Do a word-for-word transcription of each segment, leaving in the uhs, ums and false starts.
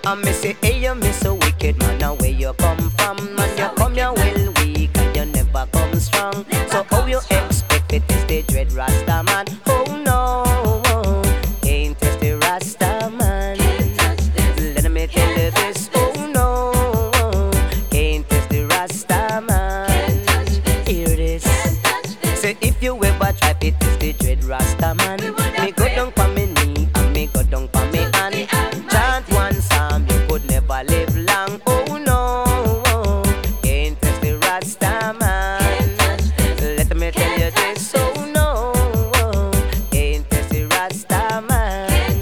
I me say, hey, you miss a wicked man, now where you come from? Man, you come here well weak and you never come strong. So how you expect it is the dread Rasta man? Oh no, can't test the Rasta man. Let me tell you this, oh no, can't test the Rasta man. Hear this, say if you ever try to test the dread Rasta man, me go down for me knee and me go down for me hand. Chant one psalm, you could never live long. Oh no, can't test the Rasta man. Let me tell you this, oh no, can't test the Rasta man.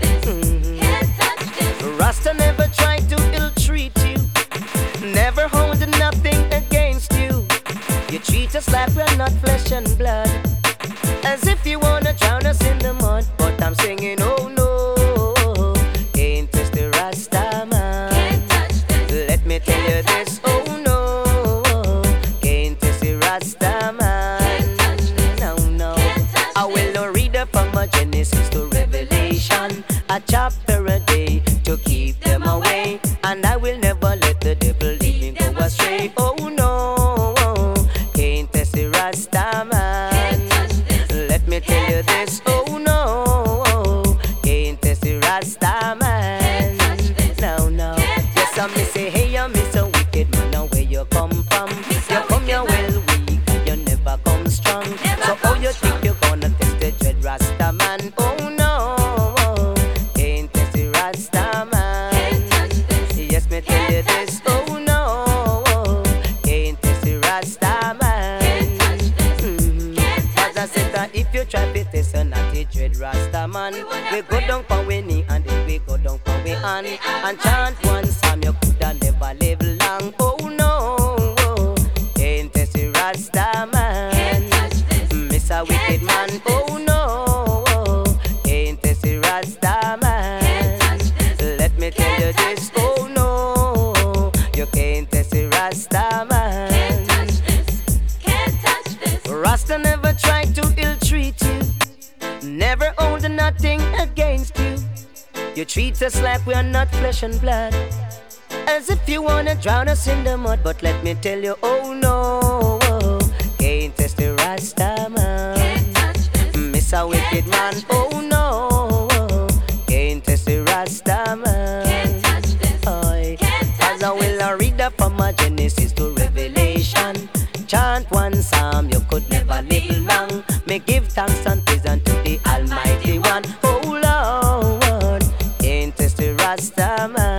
Mm-hmm. Rasta never tried to ill-treat you, never hold nothing against you. You treat us like we're not flesh and blood, as if you wanna drown us in the mud. But I'm singing, oh no, can't touch the Rasta man. Let me tell you this, oh no, can't touch the Rasta man. No, no, I will read up from a Genesis to Revelation, a chapter a day to keep them away. And I will never let the devil lead me go astray. Oh no, can't touch the Rasta man. Let me tell you this, oh no, can't test the Rasta man. No, no, yes, I me say, hey, I miss a wicked man, now where you come from? You come here well weak and you never come strong. So how you think you gonna test the dread Rasta man? Oh no, can't test the Rasta man. Yes, me tell you this, oh no, can't test the Rasta man. Mm-hmm. As I said that if you try to test a naughty dread Rasta man, we go down for we knee and then we go down for we hand and chant one psalm, you coulda never live long. Oh no, can't test the Rasta man. Miss a wicked man, oh no, can't test the Rasta man. Let me tell you this, oh no, you can't test the Rasta man. Rasta never tried to ill-treat you, never hold nothing against you. You treat us like we are not flesh and blood, as if you wanna drown us in the mud. But let me tell you, oh no, can't test the Rasta man. Miss a wicked man, oh no, can't test the Rasta man. Oi, as I will read up from a Genesis to Revelation, chant one psalm, you could never live long. Me give thanks and praise unto the Almighty One. Oh Lord, can't test the Rasta man.